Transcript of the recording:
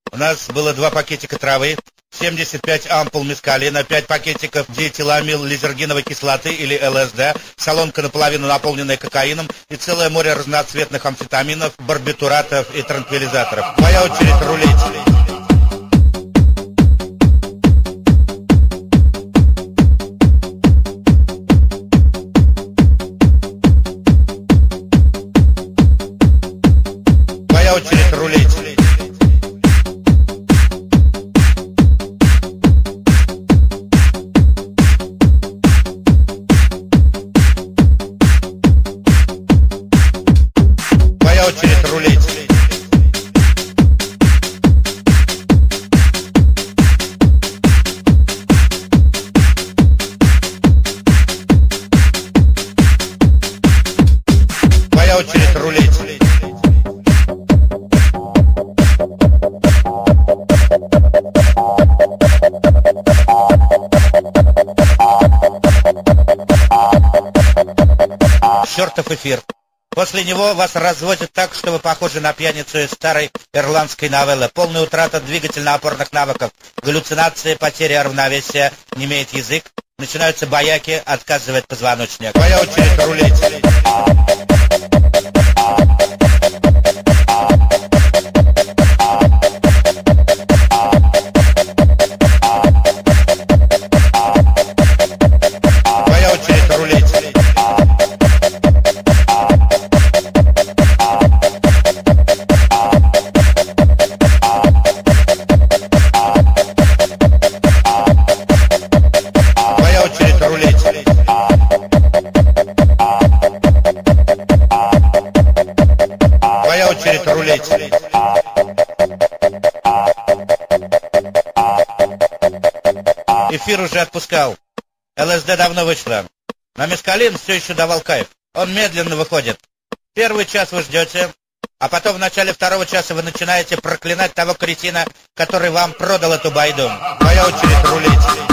У нас было 2 пакетика травы, 75 ампул мескалина, 5 пакетиков диэтиламил лизергиновой кислоты или ЛСД, солонка наполовину наполненная кокаином и целое море разноцветных амфетаминов, барбитуратов и транквилизаторов. Твоя очередь рулить. Твоя очередь рулить. Твоя очередь рулить. Твоя очередь рулить. Чертов эфир. После него вас разводят так, что вы похожи на пьяницу из старой ирландской новеллы. Полная утрата двигательно-опорных навыков, галлюцинации, потеря равновесия, немеет язык, начинаются бояки, отказывает позвоночник. Твоя очередь рулить. Твоя очередь рулить. Твоя очередь рулить. Твоя очередь рулить. Эфир уже отпускал. ЛСД давно вышла. Но мескалин все еще давал кайф. Он медленно выходит. Первый час вы ждете, а потом в начале второго часа вы начинаете проклинать того кретина, который вам продал эту байду. Твоя очередь рулить.